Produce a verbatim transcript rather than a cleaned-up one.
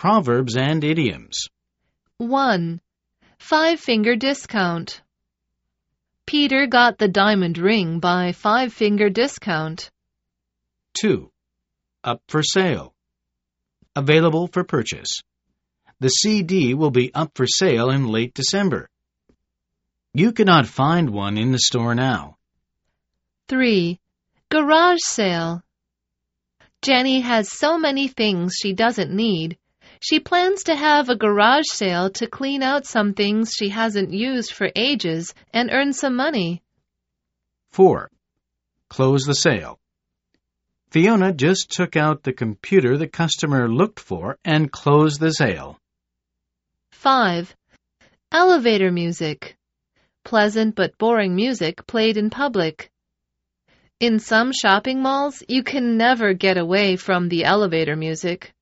proverbs and idioms. one. Five-finger discount. Peter got the diamond ring by five-finger discount. two. Up for sale. Available for purchase. The C D will be up for sale in late December. You cannot find one in the store now. three. Garage sale. Jenny has so many things she doesn't need. She plans to have a garage sale to clean out some things she hasn't used for ages and earn some money. four. Close the sale. Fiona just took out the computer the customer looked for and closed the sale. five. Elevator music. Pleasant but boring music played in public. In some shopping malls, you can never get away from the elevator music.